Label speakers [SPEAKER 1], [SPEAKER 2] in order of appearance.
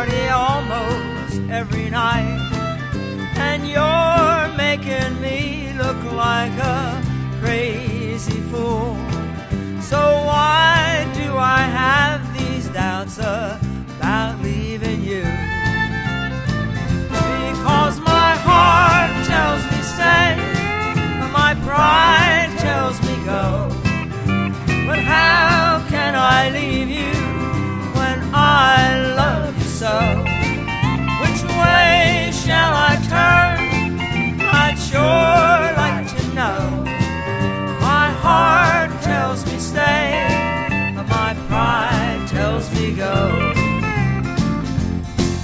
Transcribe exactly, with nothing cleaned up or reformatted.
[SPEAKER 1] party almost every night, and you're making me look like a crazy fool. So why do I have these doubts about leaving you? Because my heart tells me stay, and my pride tells me go. But how can I leave you when I love you so? Which way shall I turn? I'd sure like to know. My heart tells me stay, but my pride tells me go.